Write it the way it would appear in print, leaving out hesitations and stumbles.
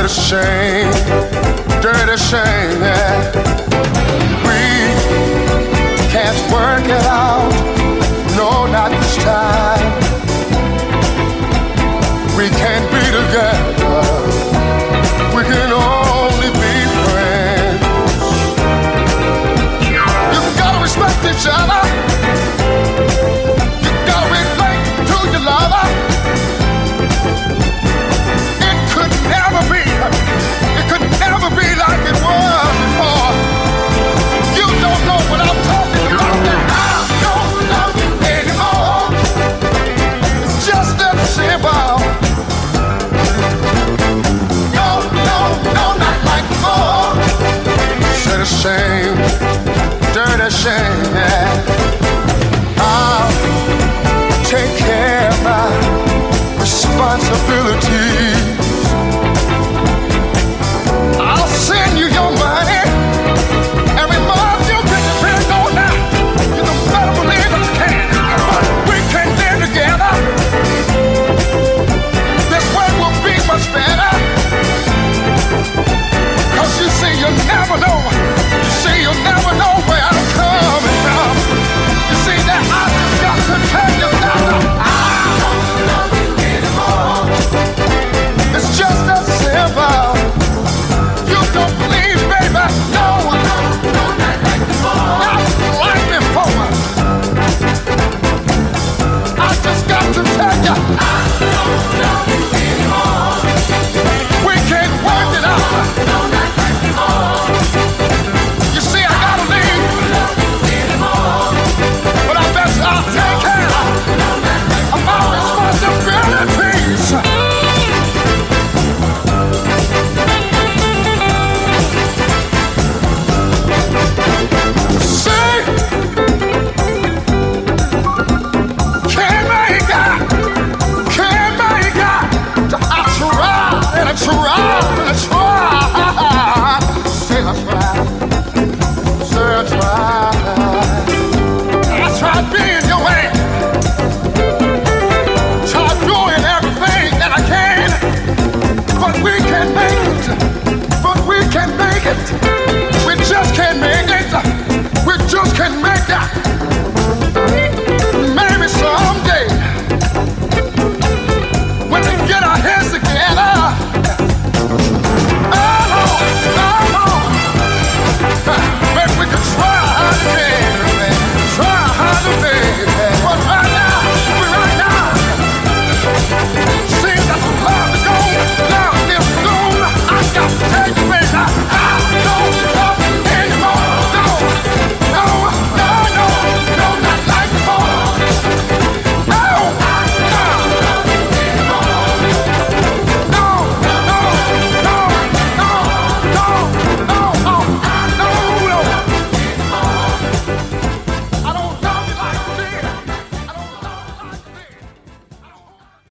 a shame, dirty shame, yeah. We can't work it out, no, not this time. We can't be together, we can only be friends. You gotta respect each other, you gotta relate to your lover. It could never be like it was before. You don't know what I'm talking about, and I don't love you anymore. It's just that simple. No, not like before. Said a shame, dirty shame.